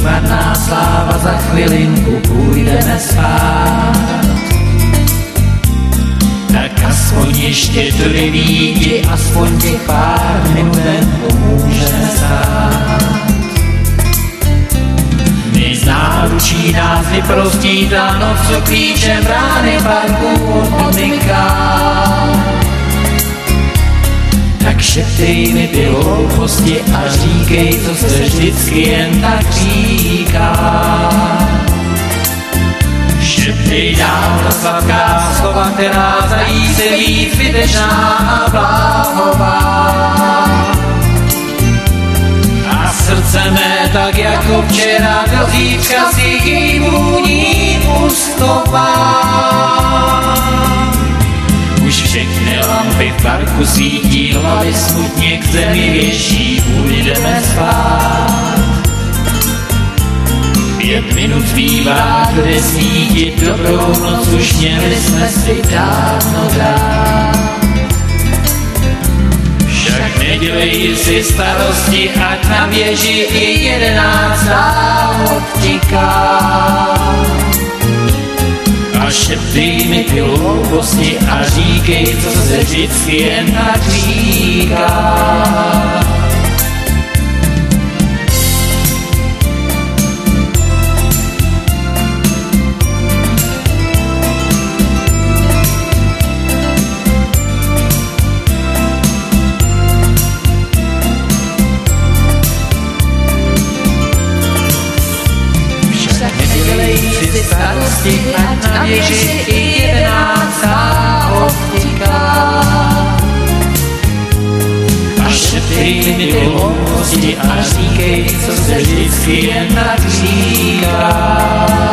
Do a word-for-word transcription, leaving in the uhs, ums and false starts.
marná sláva, za chvilinku půjdeme spát. Tak aspoň ještě tolik lidi, aspoň těch pár minut pomůžeme stát. My z náručí nás vyprostí ta noc, co klíčem brány parku odmyká. Tak šeptej mi ty hlouposti a říkej, co se vždycky jen tak říká. Šeptej dál ta sladká slova, která zají se víc zbytečná a bláhová. A srdce mé tak jako včera, do zítřka si jí vůní pustová. Už všechny lampy v parku svítí, hlavy smutně k zemi věší, půjdeme spát. Pět minut zbývá, kde svítit, dobrou noc už měli jsme si dávno dát. Však nedělej si starosti, ať na věži i jedenáctá odtiká. A šeptej mi ty hlouposti a říkej, co se vždycky jen tak říká. Starosti, ať na věži i jedenáctá odtiká. A šeptej mi ty hlouposti a říkej, co se vždycky jen tak říká.